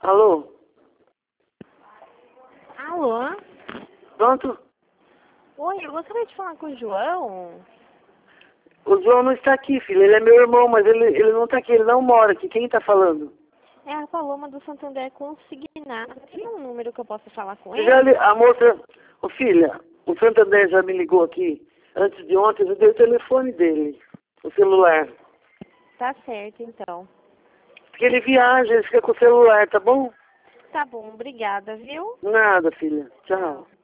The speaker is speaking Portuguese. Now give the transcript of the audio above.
Alô? Alô? Pronto? Oi, eu gostaria de falar com o João. O João não está aqui, filho. Ele é meu irmão, mas ele não está aqui. Ele não mora aqui. Quem está falando? É a Paloma do Santander Consignado. Tem um número que eu possa falar com Você ele? a moça... Ô, filha, o Santander já me ligou aqui. Antes de ontem, eu dei o telefone dele. O celular. Tá certo, então. Porque ele viaja, ele fica com o celular, tá bom? Tá bom, obrigada, viu? Nada, filha. Tchau.